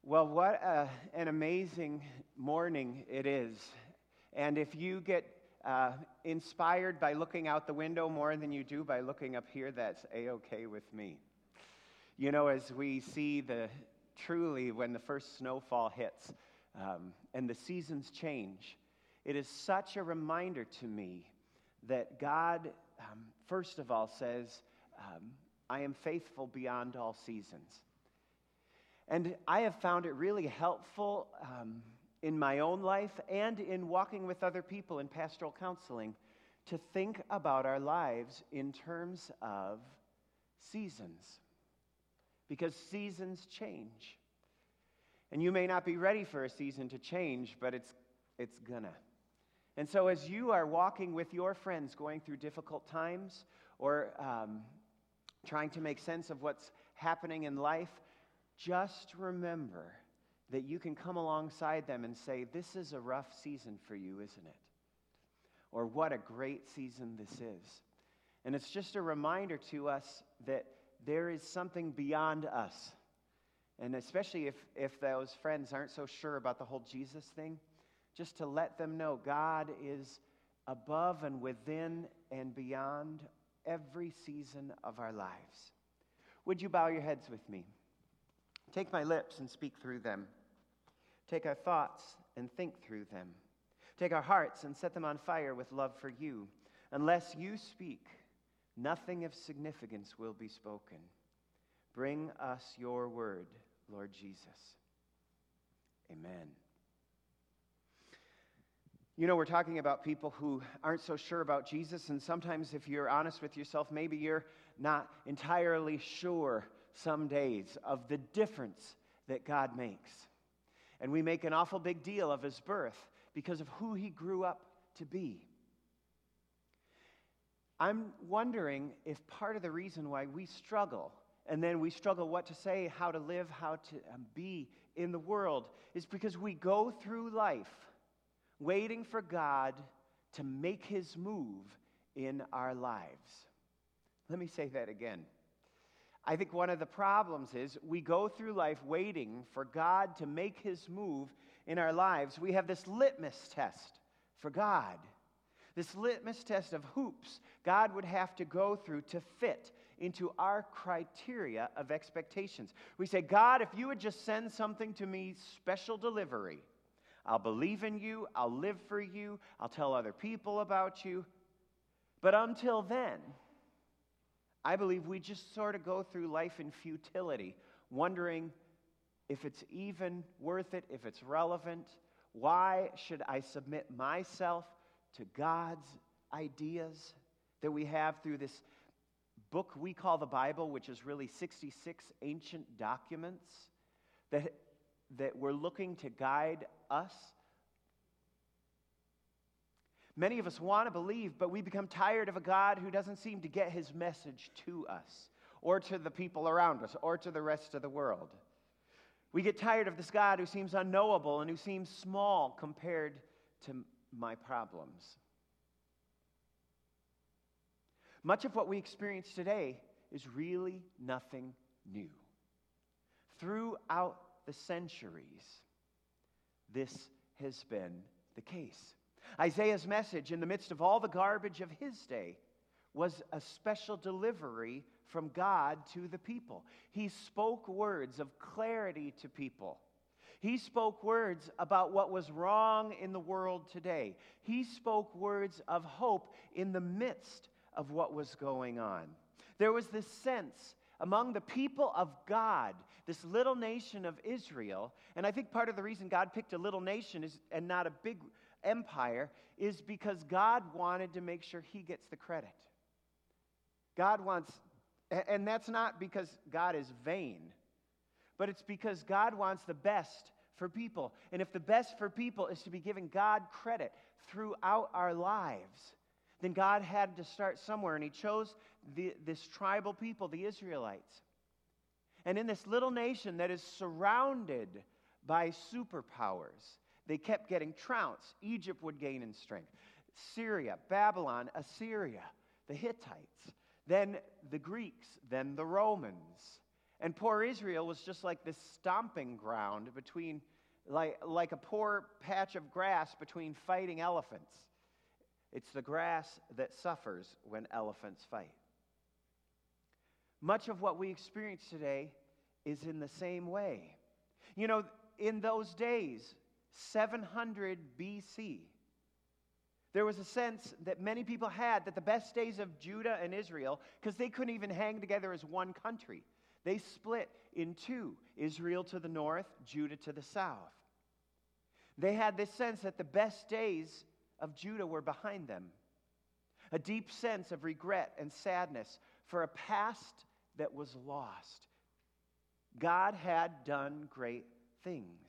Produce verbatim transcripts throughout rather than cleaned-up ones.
Well, what a, an amazing morning it is. And if you get uh, inspired by looking out the window more than you do by looking up here, that's A-okay with me. You know, as we see the, truly when the first snowfall hits um, and the seasons change, it is such a reminder to me that God, um, first of all, says, um, I am faithful beyond all seasons. And I have found it really helpful um, in my own life and in walking with other people in pastoral counseling to think about our lives in terms of seasons. Because seasons change. And you may not be ready for a season to change, but it's it's gonna. And so as you are walking with your friends going through difficult times or um, trying to make sense of what's happening in life, just remember that you can come alongside them and say, this is a rough season for you, isn't it? Or what a great season this is. And it's just a reminder to us that there is something beyond us. And especially if, if those friends aren't so sure about the whole Jesus thing, just to let them know God is above and within and beyond every season of our lives. Would you bow your heads with me? Take my lips and speak through them. Take our thoughts and think through them. Take our hearts and set them on fire with love for you. Unless you speak, nothing of significance will be spoken. Bring us your word, Lord Jesus. Amen. You know, we're talking about people who aren't so sure about Jesus, and sometimes if you're honest with yourself, maybe you're not entirely sure some days of the difference that God makes. And we make an awful big deal of his birth because of who he grew up to be. I'm wondering if part of the reason why we struggle, and then we struggle what to say, how to live, how to um, be in the world, is because we go through life waiting for God to make his move in our lives. Let me say that again. I think one of the problems is we go through life waiting for God to make his move in our lives. We have this litmus test for God. This litmus test of hoops God would have to go through to fit into our criteria of expectations. We say, God, if you would just send something to me, special delivery, I'll believe in you, I'll live for you, I'll tell other people about you. But until then, I believe we just sort of go through life in futility, wondering if it's even worth it, if it's relevant. Why should I submit myself to God's ideas that we have through this book we call the Bible, which is really sixty-six ancient documents that, that we're looking to guide us? Many of us want to believe, but we become tired of a God who doesn't seem to get his message to us, or to the people around us, or to the rest of the world. We get tired of this God who seems unknowable and who seems small compared to my problems. Much of what we experience today is really nothing new. Throughout the centuries, this has been the case. Isaiah's message in the midst of all the garbage of his day was a special delivery from God to the people. He spoke words of clarity to people. He spoke words about what was wrong in the world today. He spoke words of hope in the midst of what was going on. There was this sense among the people of God, this little nation of Israel, and I think part of the reason God picked a little nation is, and not a big empire, is because God wanted to make sure he gets the credit. God wants, and that's not because God is vain, but it's because God wants the best for people. And if the best for people is to be giving God credit throughout our lives, then God had to start somewhere, and he chose the, this tribal people, the Israelites. And in this little nation that is surrounded by superpowers, they kept getting trounced. Egypt would gain in strength. Syria, Babylon, Assyria, the Hittites, then the Greeks, then the Romans. And poor Israel was just like this stomping ground between, like, like a poor patch of grass between fighting elephants. It's the grass that suffers when elephants fight. Much of what we experience today is in the same way. You know, in those days, seven hundred B C, there was a sense that many people had that the best days of Judah and Israel, because they couldn't even hang together as one country, they split in two, Israel to the north, Judah to the south. They had this sense that the best days of Judah were behind them. A deep sense of regret and sadness for a past that was lost. God had done great things,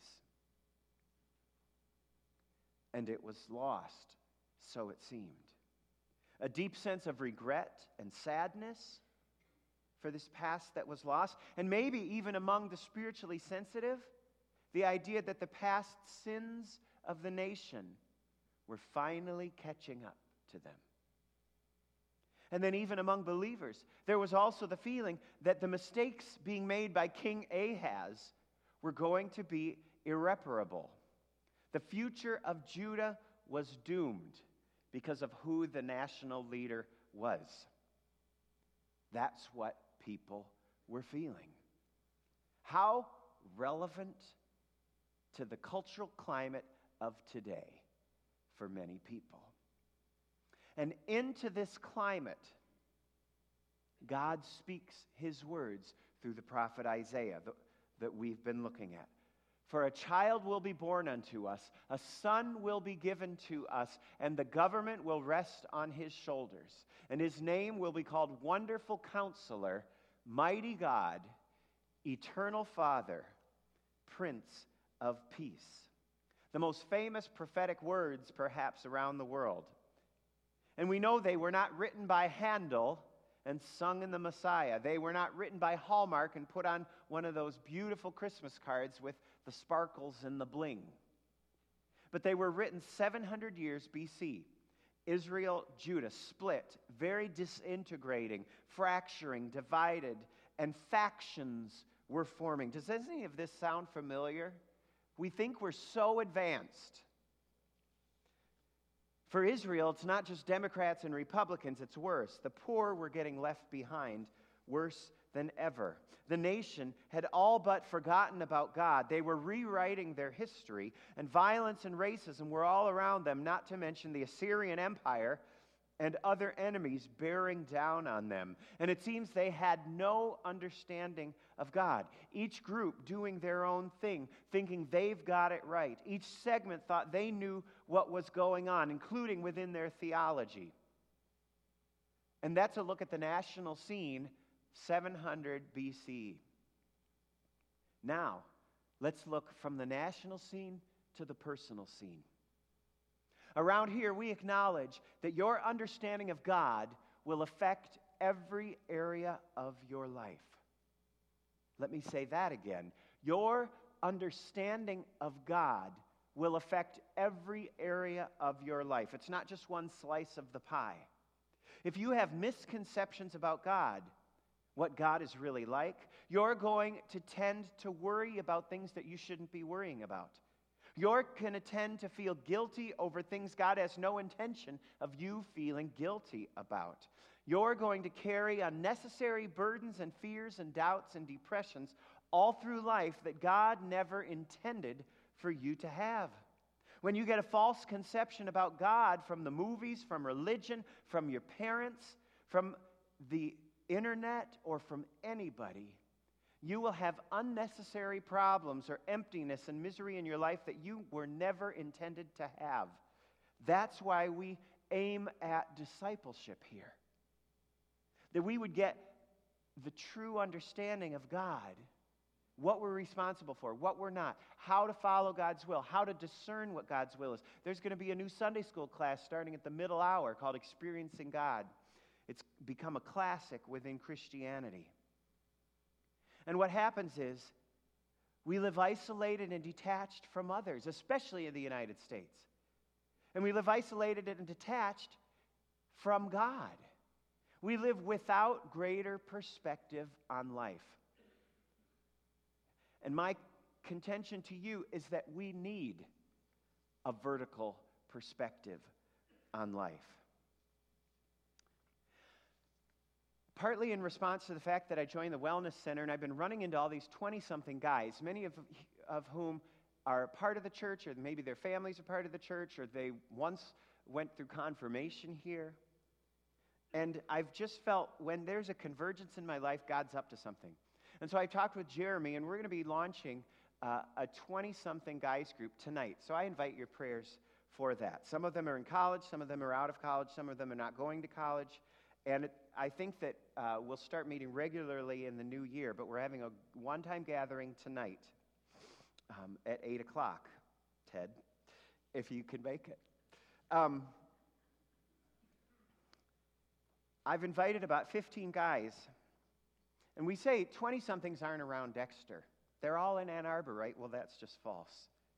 and it was lost, so it seemed. A deep sense of regret and sadness for this past that was lost, and maybe even among the spiritually sensitive, the idea that the past sins of the nation were finally catching up to them. And then even among believers, there was also the feeling that the mistakes being made by King Ahaz were going to be irreparable. The future of Judah was doomed because of who the national leader was. That's what people were feeling. How relevant to the cultural climate of today for many people. And into this climate, God speaks his words through the prophet Isaiah that, that we've been looking at. For a child will be born unto us, a son will be given to us, and the government will rest on his shoulders. And his name will be called Wonderful Counselor, Mighty God, Eternal Father, Prince of Peace. The most famous prophetic words, perhaps, around the world. And we know they were not written by Handel and sung in the Messiah. They were not written by Hallmark and put on one of those beautiful Christmas cards with the sparkles and the bling. But they were written seven hundred years B C. Israel, Judah split, very disintegrating, fracturing, divided, and factions were forming. Does any of this sound familiar? We think we're so advanced. For Israel, it's not just Democrats and Republicans, it's worse. The poor were getting left behind, worse than ever. The nation had all but forgotten about God. They were rewriting their history, and violence and racism were all around them, not to mention the Assyrian Empire and other enemies bearing down on them. And it seems they had no understanding of God. Each group doing their own thing, thinking they've got it right. Each segment thought they knew what was going on, including within their theology. And that's a look at the national scene, seven hundred B C. Now, let's look from the national scene to the personal scene. Around here, we acknowledge that your understanding of God will affect every area of your life. Let me say that again. Your understanding of God will affect every area of your life. It's not just one slice of the pie. If you have misconceptions about God, what God is really like, you're going to tend to worry about things that you shouldn't be worrying about. You're going to tend to feel guilty over things God has no intention of you feeling guilty about. You're going to carry unnecessary burdens and fears and doubts and depressions all through life that God never intended for you to have. When you get a false conception about God from the movies, from religion, from your parents, from the internet, or from anybody, you will have unnecessary problems or emptiness and misery in your life that you were never intended to have. That's why we aim at discipleship here. That we would get the true understanding of God, what we're responsible for, what we're not, how to follow God's will, how to discern what God's will is. There's going to be a new Sunday school class starting at the middle hour called Experiencing God. It's become a classic within Christianity. And what happens is we live isolated and detached from others, especially in the United States. And we live isolated and detached from God. We live without greater perspective on life. And my contention to you is that we need a vertical perspective on life. Partly in response to the fact that I joined the Wellness Center, and I've been running into all these twenty-something guys, many of, of whom are part of the church, or maybe their families are part of the church, or they once went through confirmation here. And I've just felt when there's a convergence in my life, God's up to something. And so I talked with Jeremy, and we're going to be launching uh, a twenty-something guys group tonight. So I invite your prayers for that. Some of them are in college, some of them are out of college, some of them are not going to college. And it, I think that uh, we'll start meeting regularly in the new year, but we're having a one-time gathering tonight um, at eight o'clock, Ted, if you can make it. Um, I've invited about fifteen guys, and we say twenty-somethings aren't around Dexter. They're all in Ann Arbor, right? Well, that's just false.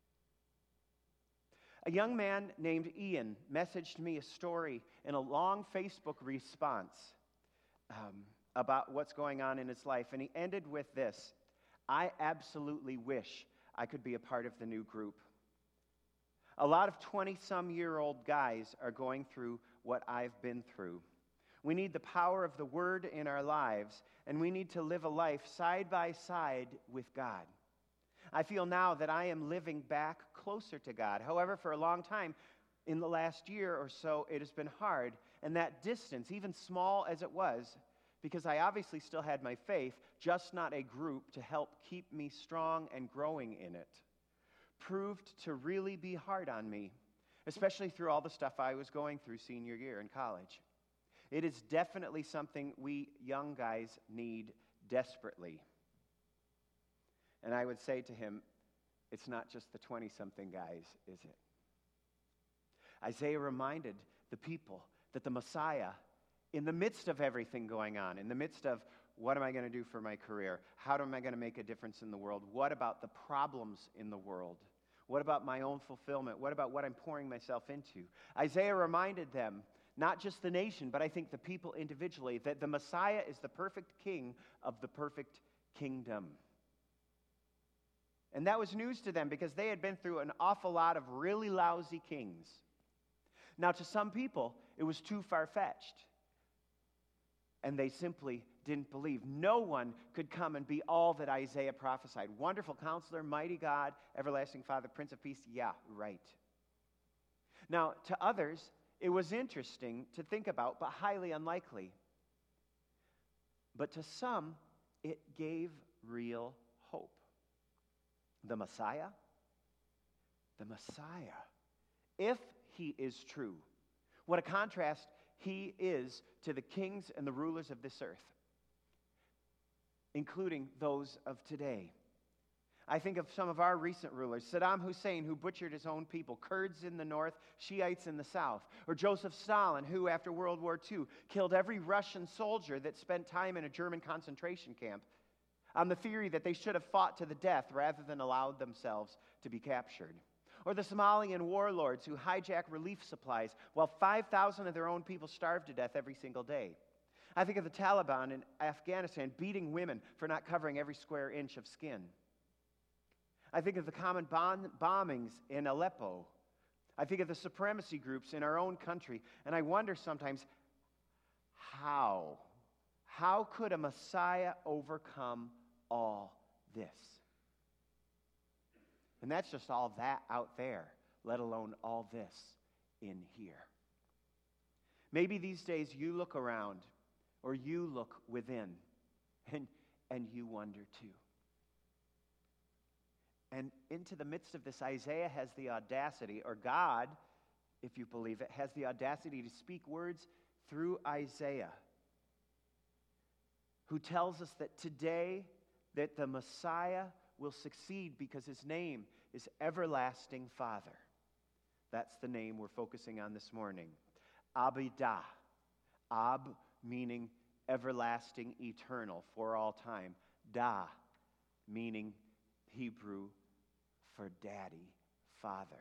A young man named Ian messaged me a story in a long Facebook response um, about what's going on in his life, and he ended with this: I absolutely wish I could be a part of the new group. A lot of twenty-some-year-old guys are going through what I've been through. We need the power of the Word in our lives, and we need to live a life side by side with God. I feel now that I am living back closer to God. However, for a long time, in the last year or so, it has been hard. And that distance, even small as it was, because I obviously still had my faith, just not a group to help keep me strong and growing in it, proved to really be hard on me, especially through all the stuff I was going through senior year in college. It is definitely something we young guys need desperately. And I would say to him, it's not just the twenty-something guys, is it? Isaiah reminded the people that the Messiah, in the midst of everything going on, in the midst of what am I going to do for my career? How am I going to make a difference in the world? What about the problems in the world? What about my own fulfillment? What about what I'm pouring myself into? Isaiah reminded them, not just the nation, but I think the people individually, that the Messiah is the perfect king of the perfect kingdom. And that was news to them because they had been through an awful lot of really lousy kings. Now, to some people, it was too far-fetched. And they simply didn't believe. No one could come and be all that Isaiah prophesied. Wonderful Counselor, Mighty God, Everlasting Father, Prince of Peace. Yeah, right. Now, to others, it was interesting to think about, but highly unlikely. But to some, it gave real hope. The Messiah? The Messiah. If he is true, what a contrast he is to the kings and the rulers of this earth, including those of today. I think of some of our recent rulers, Saddam Hussein, who butchered his own people, Kurds in the north, Shiites in the south, or Joseph Stalin, who, after World War Two, killed every Russian soldier that spent time in a German concentration camp on the theory that they should have fought to the death rather than allowed themselves to be captured. Or the Somalian warlords who hijack relief supplies while five thousand of their own people starve to death every single day. I think of the Taliban in Afghanistan beating women for not covering every square inch of skin. I think of the common bomb- bombings in Aleppo. I think of the supremacy groups in our own country, and I wonder sometimes, how? How could a Messiah overcome all this? And that's just all that out there, let alone all this in here. Maybe these days you look around or you look within and, and you wonder too. And into the midst of this, Isaiah has the audacity, or God, if you believe it, has the audacity to speak words through Isaiah, who tells us that today that the Messiah will succeed because his name is Everlasting Father. That's the name we're focusing on this morning. Abidah. Ab meaning everlasting, eternal, for all time. Da meaning Hebrew for daddy, father.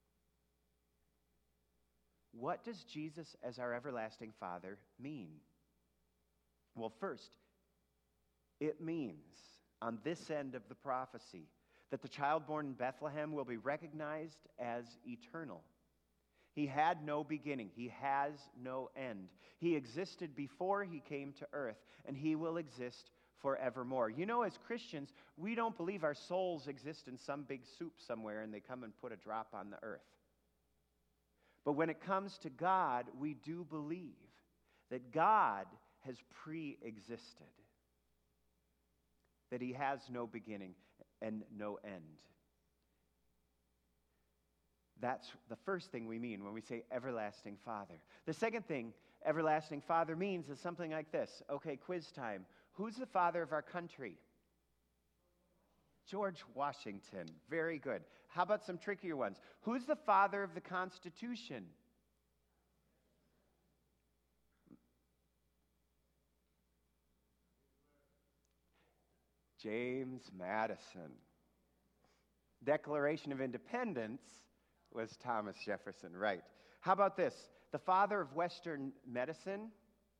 What does Jesus as our everlasting Father mean? Well, first, it means on this end of the prophecy, that the child born in Bethlehem will be recognized as eternal. He had no beginning. He has no end. He existed before he came to earth, and he will exist forevermore. You know, as Christians, we don't believe our souls exist in some big soup somewhere and they come and put a drop on the earth. But when it comes to God, we do believe that God has pre-existed, that he has no beginning and no end. That's the first thing we mean when we say everlasting Father. The second thing everlasting Father means is something like this. Okay, quiz time. Who's the father of our country? George Washington. Very good. How about some trickier ones? Who's the father of the Constitution? James Madison. Declaration of Independence was Thomas Jefferson, right. How about this? The father of Western medicine?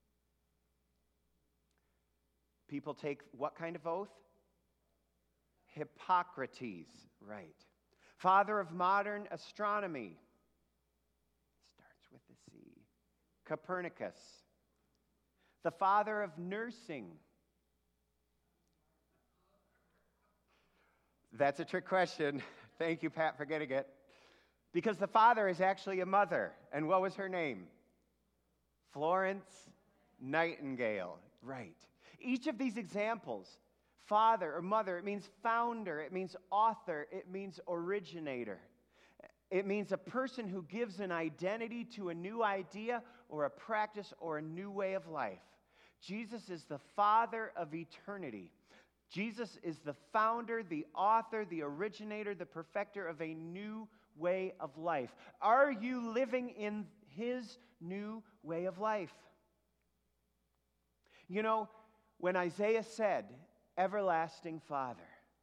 People take what kind of oath? Hippocrates, right. Father of modern astronomy? Starts with the C. Copernicus. The father of nursing? That's a trick question. Thank you, Pat, for getting it. Because the father is actually a mother. And what was her name? Florence Nightingale. Right. Each of these examples, father or mother, it means founder, it means author, it means originator. It means a person who gives an identity to a new idea or a practice or a new way of life. Jesus is the father of eternity. Jesus is the founder, the author, the originator, the perfecter of a new way of life. Are you living in his new way of life? You know, when Isaiah said, everlasting Father,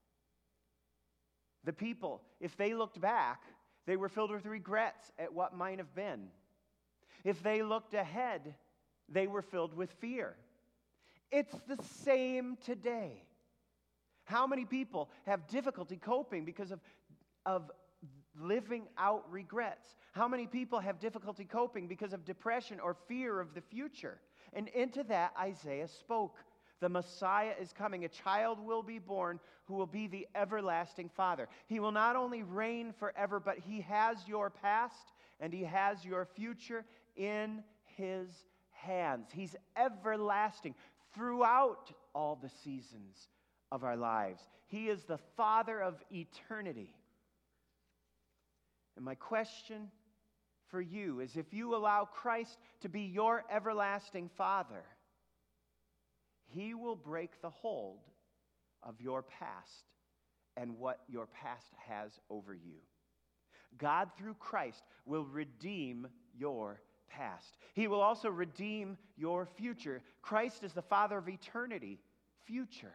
the people, if they looked back, they were filled with regrets at what might have been. If they looked ahead, they were filled with fear. It's the same today. How many people have difficulty coping because of, of living out regrets? How many people have difficulty coping because of depression or fear of the future? And into that, Isaiah spoke. The Messiah is coming. A child will be born who will be the everlasting Father. He will not only reign forever, but he has your past and he has your future in his hands. He's everlasting throughout all the seasons of our lives. He is the Father of eternity. And my question for you is, if you allow Christ to be your everlasting Father, he will break the hold of your past and what your past has over you. God, through Christ, will redeem your past. He will also redeem your future. Christ is the Father of eternity, future.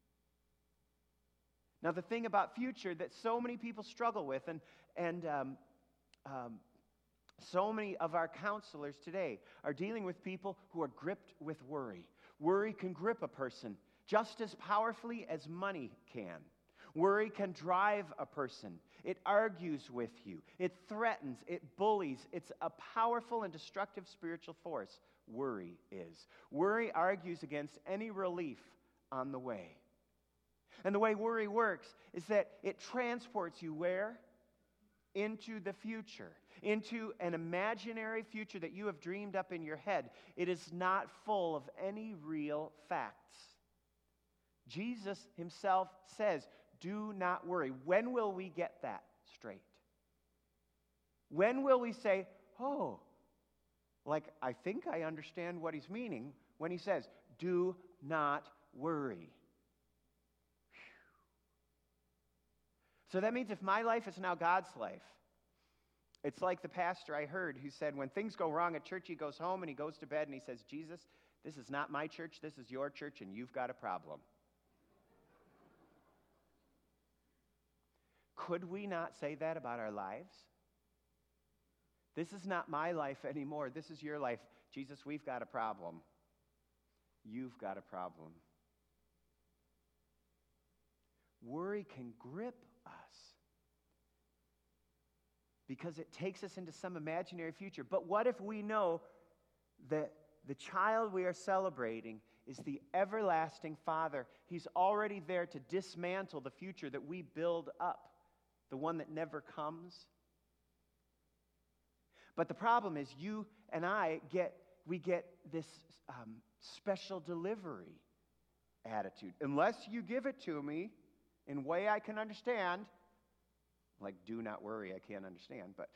Now, the thing about future that so many people struggle with, and, and um, um, so many of our counselors today are dealing with people who are gripped with worry. Worry can grip a person just as powerfully as money can. Worry can drive a person. It argues with you. It threatens. It bullies. It's a powerful and destructive spiritual force. Worry is. Worry argues against any relief on the way. And the way worry works is that it transports you where? Into the future. Into an imaginary future that you have dreamed up in your head. It is not full of any real facts. Jesus himself says, do not worry. When will we get that straight? When will we say, oh, like I think I understand what he's meaning when he says, do not worry. So that means if my life is now God's life, it's like the pastor I heard who said when things go wrong at church, he goes home and he goes to bed and he says, Jesus, this is not my church, this is your church, and you've got a problem. Could we not say that about our lives? This is not my life anymore. This is your life. Jesus, we've got a problem. You've got a problem. worry can grip us because it takes us into some imaginary future. But what if we know that the child we are celebrating is the everlasting Father? He's already there to dismantle the future that we build up, the one that never comes. But the problem is you and I get, we get this um, special delivery attitude. Unless you give it to me in a way I can understand, like do not worry, I can't understand, but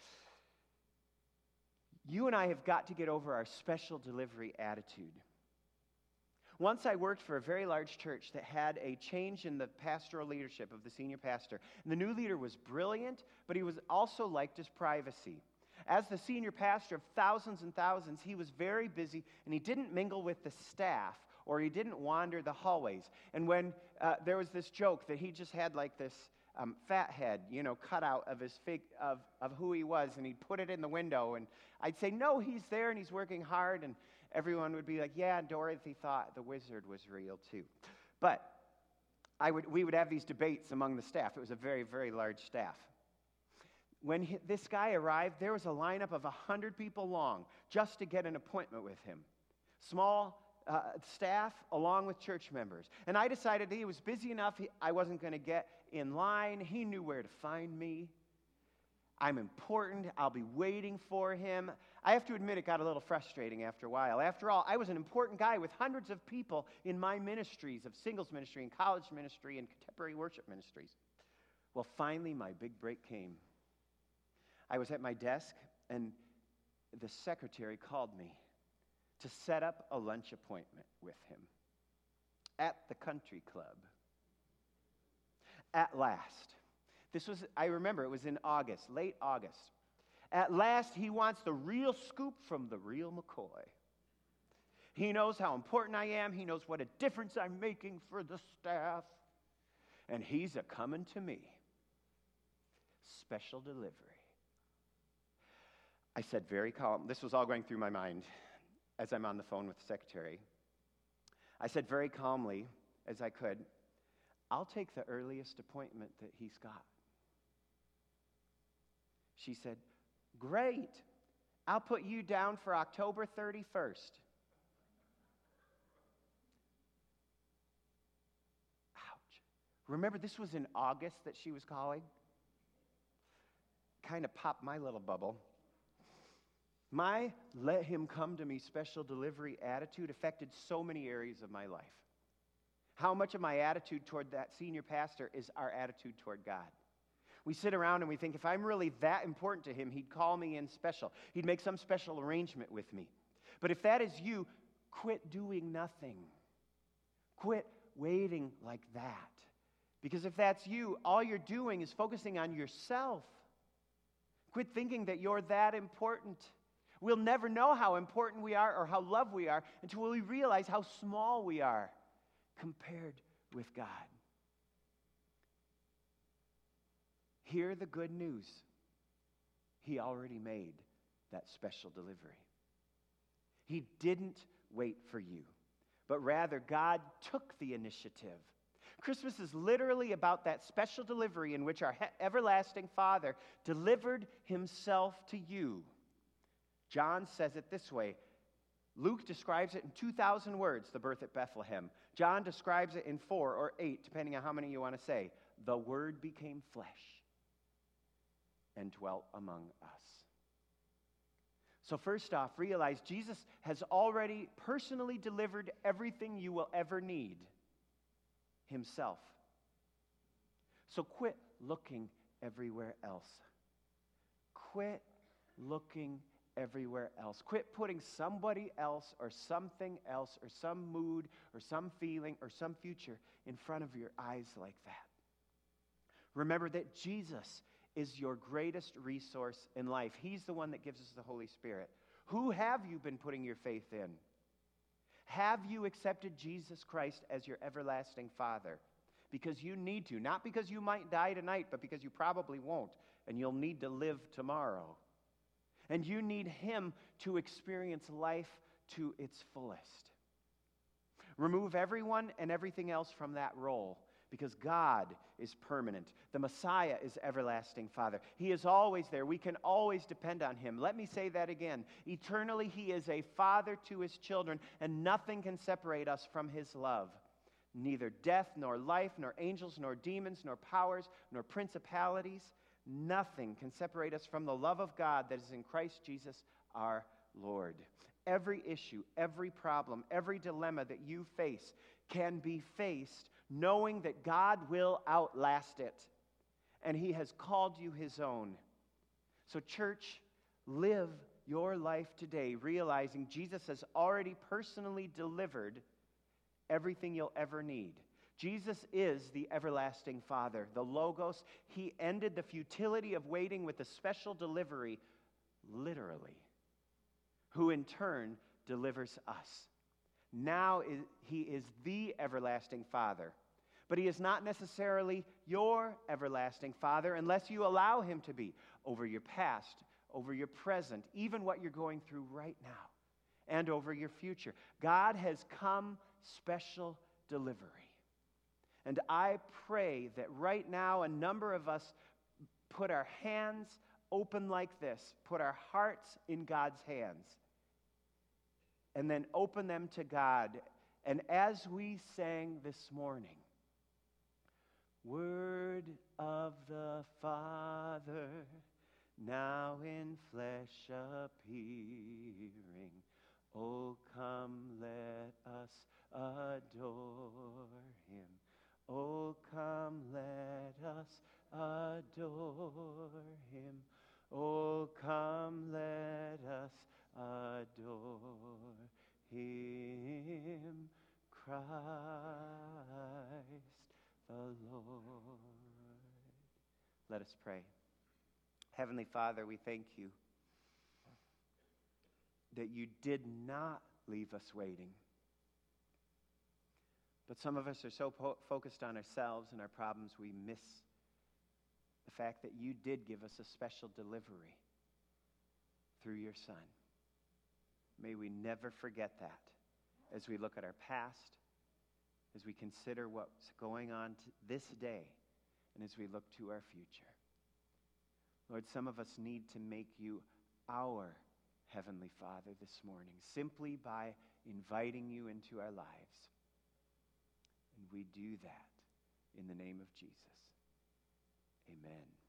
you and I have got to get over our special delivery attitude. Once I worked for a very large church that had a change in the pastoral leadership of the senior pastor. And the new leader was brilliant, but he was also liked his privacy. As the senior pastor of thousands and thousands, he was very busy, and he didn't mingle with the staff, or he didn't wander the hallways. And when uh, there was this joke that he just had like this um, fat head, you know, cut out of his fig- of, of who he was, and he'd put it in the window, and I'd say, no, he's there, and he's working hard, and everyone would be like, yeah, Dorothy thought the wizard was real too. But I would, we would have these debates among the staff. It was a very, very large staff. When he, this guy arrived, there was a lineup of one hundred people long just to get an appointment with him. Small uh, staff along with church members. And I decided he was busy enough, he, I wasn't going to get in line. He knew where to find me. I'm important. I'll be waiting for him. I have to admit it got a little frustrating after a while. After all, I was an important guy with hundreds of people in my ministries of singles ministry and college ministry and contemporary worship ministries. Well, finally, my big break came. I was at my desk, and the secretary called me to set up a lunch appointment with him at the country club. At last. This was, I remember, it was in August, late August. At last, he wants the real scoop from the real McCoy. He knows how important I am. He knows what a difference I'm making for the staff. And he's a coming to me. Special delivery. I said very calm. This was all going through my mind as I'm on the phone with the secretary. I said very calmly, as I could, I'll take the earliest appointment that he's got. She said, great. I'll put you down for October thirty-first. Ouch. Remember, this was in August that she was calling? Kind of popped my little bubble. My let him come to me special delivery attitude affected so many areas of my life. How much of my attitude toward that senior pastor is our attitude toward God? We sit around and we think, if I'm really that important to him, he'd call me in special. He'd make some special arrangement with me. But if that is you, quit doing nothing. Quit waiting like that. Because if that's you, all you're doing is focusing on yourself. Quit thinking that you're that important. We'll never know how important we are or how loved we are until we realize how small we are compared with God. Hear the good news. He already made that special delivery. He didn't wait for you, but rather God took the initiative. Christmas is literally about that special delivery in which our he- everlasting Father delivered himself to you. John says it this way. Luke describes it in two thousand words, the birth at Bethlehem. John describes it in four or eight, depending on how many you want to say. The Word became flesh and dwelt among us. So first off, realize Jesus has already personally delivered everything you will ever need himself. So quit looking everywhere else. Quit looking everywhere else. Quit putting somebody else or something else or some mood or some feeling or some future in front of your eyes like that. Remember that Jesus is your greatest resource in life. He's the one that gives us the Holy Spirit. Who have you been putting your faith in? Have you accepted Jesus Christ as your everlasting Father? Because you need to. Not because you might die tonight, but because you probably won't, and you'll need to live tomorrow. And you need him to experience life to its fullest. Remove everyone and everything else from that role, because God is permanent. The Messiah is everlasting Father. He is always there. We can always depend on him. Let me say that again. Eternally, he is a father to his children, and nothing can separate us from his love. Neither death, nor life, nor angels, nor demons, nor powers, nor principalities. Nothing can separate us from the love of God that is in Christ Jesus our Lord. Every issue, every problem, every dilemma that you face can be faced knowing that God will outlast it, and he has called you his own. So church, live your life today realizing Jesus has already personally delivered everything you'll ever need. Jesus is the everlasting Father, the Logos. He ended the futility of waiting with a special delivery, literally, who in turn delivers us. Now is, he is the everlasting Father. But he is not necessarily your everlasting Father unless you allow him to be over your past, over your present, even what you're going through right now, and over your future. God has come special delivery. And I pray that right now a number of us put our hands open like this, put our hearts in God's hands, and then open them to God. And as we sang this morning, Word of the Father, now in flesh appearing, oh, come, let us adore him. Oh, come, let us adore him. Oh, come, let us adore him, Christ the Lord. Let us pray. Heavenly Father, we thank you that you did not leave us waiting. But some of us are so po- focused on ourselves and our problems, we miss the fact that you did give us a special delivery through your Son. May we never forget that as we look at our past, as we consider what's going on t- this day, and as we look to our future. Lord, some of us need to make you our Heavenly Father this morning, simply by inviting you into our lives. And we do that in the name of Jesus. Amen.